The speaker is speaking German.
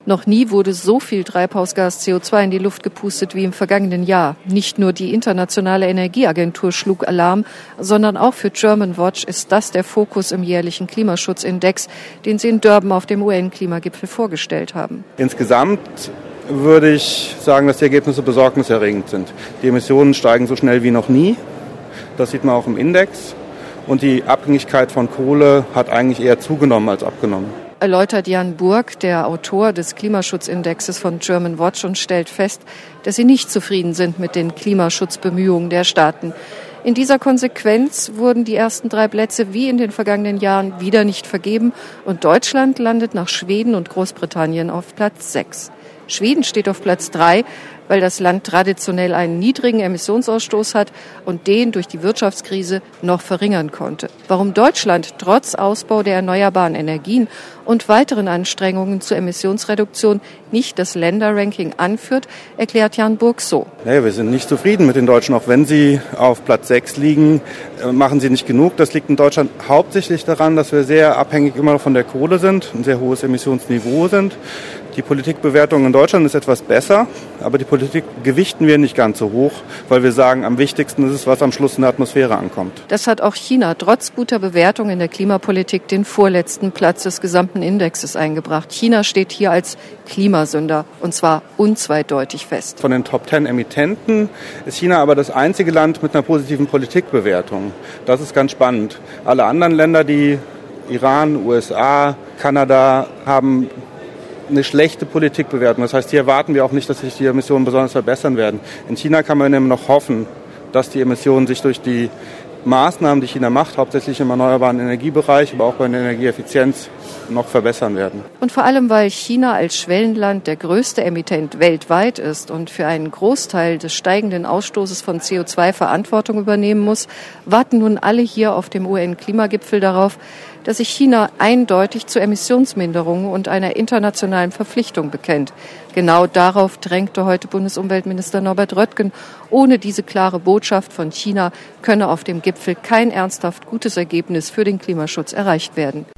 Noch nie wurde so viel Treibhausgas CO2 in die Luft gepustet wie im vergangenen Jahr. Nicht nur die Internationale Energieagentur schlug Alarm, sondern auch für Germanwatch ist das der Fokus im jährlichen Klimaschutzindex, den sie in Durban auf dem UN-Klimagipfel vorgestellt haben. Insgesamt würde ich sagen, dass die Ergebnisse besorgniserregend sind. Die Emissionen steigen so schnell wie noch nie. Das sieht man auch im Index. Und die Abhängigkeit von Kohle hat eigentlich eher zugenommen als abgenommen. Erläutert Jan Burg, der Autor des Klimaschutzindexes von Germanwatch, und stellt fest, dass sie nicht zufrieden sind mit den Klimaschutzbemühungen der Staaten. In dieser Konsequenz wurden die ersten 3 Plätze wie in den vergangenen Jahren wieder nicht vergeben und Deutschland landet nach Schweden und Großbritannien auf Platz 6. Schweden steht auf Platz 3, weil das Land traditionell einen niedrigen Emissionsausstoß hat und den durch die Wirtschaftskrise noch verringern konnte. Warum Deutschland trotz Ausbau der erneuerbaren Energien und weiteren Anstrengungen zur Emissionsreduktion nicht das Länderranking anführt, erklärt Jan Burg so. Naja, wir sind nicht zufrieden mit den Deutschen. Auch wenn sie auf Platz 6 liegen, machen sie nicht genug. Das liegt in Deutschland hauptsächlich daran, dass wir sehr abhängig immer noch von der Kohle sind, ein sehr hohes Emissionsniveau sind. Die Politikbewertung in Deutschland ist etwas besser, aber die Politik gewichten wir nicht ganz so hoch, weil wir sagen, am wichtigsten ist es, was am Schluss in der Atmosphäre ankommt. Das hat auch China trotz guter Bewertung in der Klimapolitik den vorletzten Platz des gesamten Indexes eingebracht. China steht hier als Klimasünder und zwar unzweideutig fest. Von den Top 10 Emittenten ist China aber das einzige Land mit einer positiven Politikbewertung. Das ist ganz spannend. Alle anderen Länder, die Iran, USA, Kanada, haben eine schlechte Politikbewertung. Das heißt, hier erwarten wir auch nicht, dass sich die Emissionen besonders verbessern werden. In China kann man nämlich noch hoffen, dass die Emissionen sich durch die Maßnahmen, die China macht, hauptsächlich im erneuerbaren Energiebereich, aber auch bei der Energieeffizienz, noch verbessern werden. Und vor allem, weil China als Schwellenland der größte Emittent weltweit ist und für einen Großteil des steigenden Ausstoßes von CO2 Verantwortung übernehmen muss, warten nun alle hier auf dem UN-Klimagipfel darauf, dass sich China eindeutig zu Emissionsminderungen und einer internationalen Verpflichtung bekennt. Genau darauf drängte heute Bundesumweltminister Norbert Röttgen. Ohne diese klare Botschaft von China könne auf dem Gipfel kein ernsthaft gutes Ergebnis für den Klimaschutz erreicht werden.